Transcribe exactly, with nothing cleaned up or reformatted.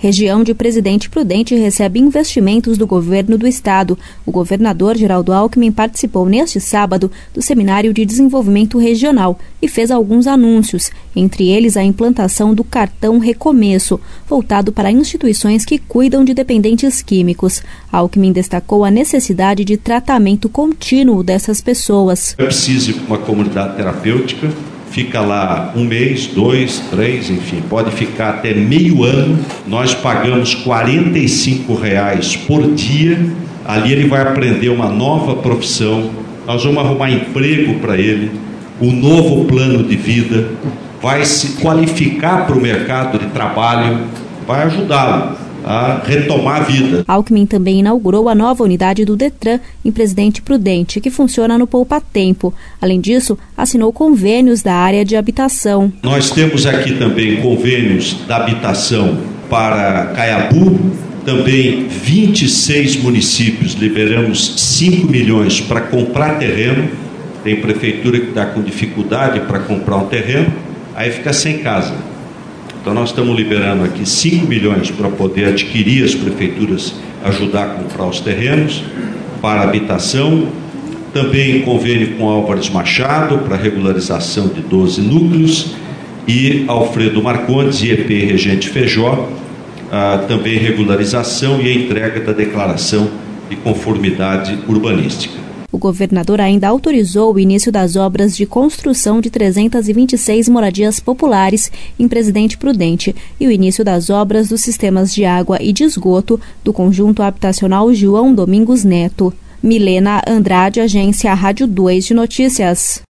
Região de Presidente Prudente recebe investimentos do governo do estado. O governador Geraldo Alckmin participou neste sábado do Seminário de Desenvolvimento Regional e fez alguns anúncios, entre eles a implantação do cartão Recomeço, voltado para instituições que cuidam de dependentes químicos. Alckmin destacou a necessidade de tratamento contínuo dessas pessoas. É preciso ir para uma comunidade terapêutica. Fica lá um mês, dois, três, enfim, pode ficar até meio ano. Nós pagamos quarenta e cinco reais por dia. Ali ele vai aprender uma nova profissão. Nós vamos arrumar emprego para ele, um novo plano de vida, vai se qualificar para o mercado de trabalho, vai ajudá-lo a retomar a vida. Alckmin também inaugurou a nova unidade do Detran em Presidente Prudente, que funciona no Poupa Tempo. Além disso, assinou convênios da área de habitação. Nós temos aqui também convênios da habitação para Caiabu, também vinte e seis municípios, liberamos cinco milhões para comprar terreno. Tem prefeitura que está com dificuldade para comprar um terreno, aí fica sem casa. Então nós estamos liberando aqui cinco milhões para poder adquirir, as prefeituras ajudar a comprar os terrenos para habitação. Também convênio com Álvares Machado para regularização de doze núcleos e Alfredo Marcondes e E P Regente Feijó, ah, também regularização e a entrega da declaração de conformidade urbanística. O governador ainda autorizou o início das obras de construção de trezentas e vinte e seis moradias populares em Presidente Prudente e o início das obras dos sistemas de água e de esgoto do conjunto habitacional João Domingos Neto. Milena Andrade, Agência Rádio dois de Notícias.